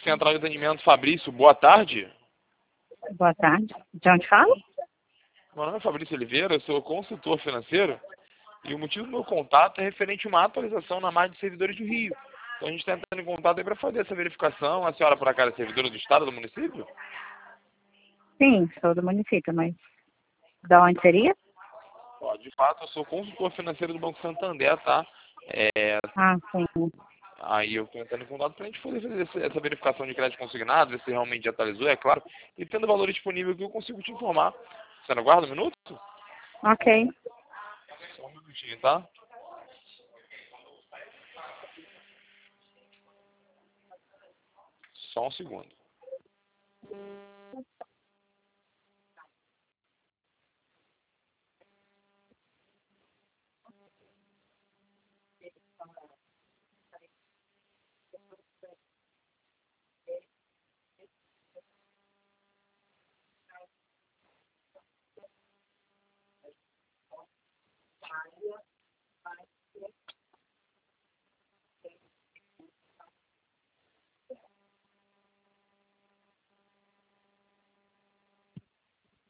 Central de Atendimento Fabrício, boa tarde. Boa tarde. De onde fala? Meu nome é Fabrício Oliveira, eu sou consultor financeiro e o motivo do meu contato é referente a uma atualização na malha de servidores do Rio. Então a gente está entrando em contato aí para fazer essa verificação. A senhora, por acaso, é servidora do Estado, do município? Sim, sou do município, mas da onde seria? Ó, de fato, eu sou consultor financeiro do Banco Santander, tá? Ah, sim. Aí eu estou entrando em contato para a gente poder fazer essa verificação de crédito consignado, ver se realmente atualizou, é claro. E tendo valor disponível que eu consigo te informar. Você não aguarda um minuto? Ok. Só um minutinho, tá? Só um segundo.